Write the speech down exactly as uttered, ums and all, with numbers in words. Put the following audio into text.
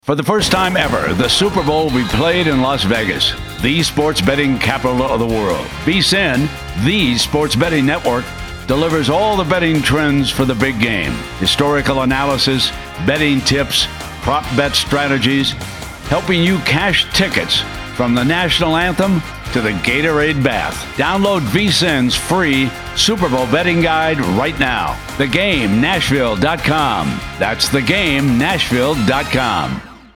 For the first time ever, the Super Bowl will be played in Las Vegas, the sports betting capital of the world. V S I N, the sports betting network, delivers all the betting trends for the big game. Historical analysis, betting tips, prop bet strategies, helping you cash tickets from the national anthem to the Gatorade bath. Download V S I N's free Super Bowl betting guide right now. the game nashville dot com. That's the game nashville dot com.